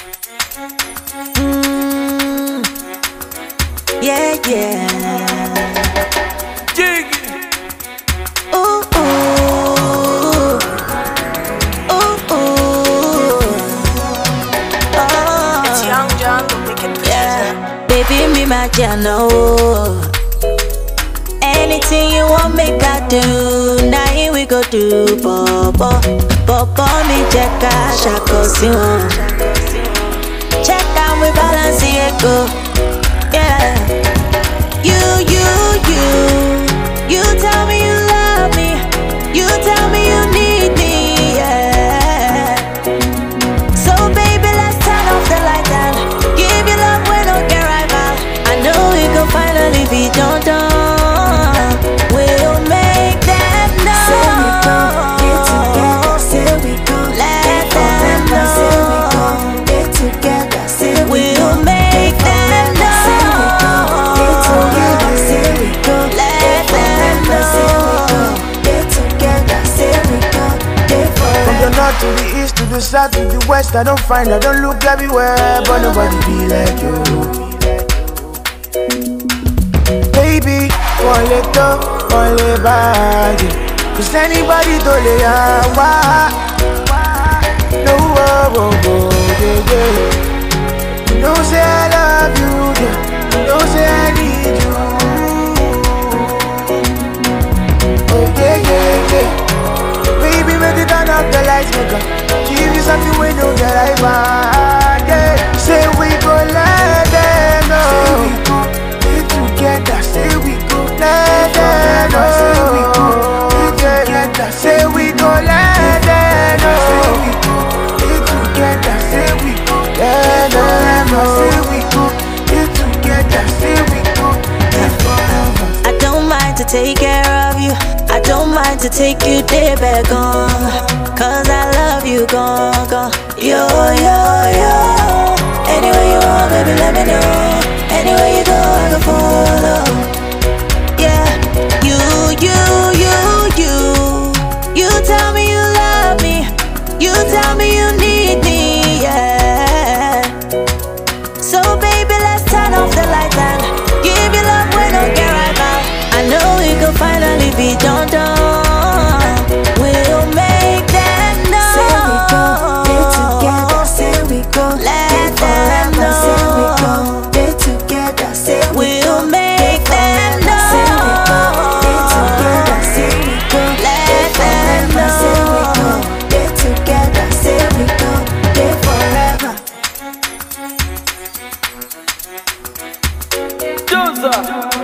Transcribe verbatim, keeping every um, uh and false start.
Mm, yeah, yeah. Jiggy. Ooh, ooh, ooh, ooh. Oh, It's Young John, the wicked producer. yeah. Baby, me my piano. Anything you want, make I do. Now here we go do, bobo, bobo. Me check out, shako si one. Check out, we balance it go. Yeah. You, you, you. You tell me you love me. You tell me you need me. Yeah. So baby, let's turn off the light and give you love when no get right back. I know we go finally be done done. We'll make them know. Say we go, get together. Say we go, Let get them forever. Say we know. go, get together. Say we We'll go, make get them forever. Say we go, get together. Say we go, Let get them forever. Say we go, get together. Say we go, get From the forever. north to the east to the south to the west, I don't find, I don't look everywhere, but nobody be like you. Baby, one little, one little body. Cause anybody to lay out, no, oh, oh, oh, yeah, yeah. You know say I love you, yeah. You know say I need you. Oh yeah, yeah, yeah. Baby, make it turn up the lights, make up. Give you something we know that I want, yeah. Say we go let them know. Say we go get together. Say we go let them know. Say we go get together. Say we go let them know. Say we go get together. Say we go let them know. Say we go get together. Say we go get forever. I don't mind to take care of you. I don't mind to take you there back on. Cause I love you, gone, gone. Yo, yo, yo. Anywhere you want, baby, let me know. Anywhere you go, I can follow. Yeah, you, you, you, you. You tell me you love me. You tell me you need me, yeah. So baby, let's turn off the lights and give you love when no get right back. I know we could finally be done done. We'll make them know. Say we go, get together. Say we go, Let get them forever. Say we know. go, get together. Say we We'll go, make get them forever. Say we go, get together. know. Say we go, Let get them forever. Say we go, know. get together. Say we go, get forever. Doza.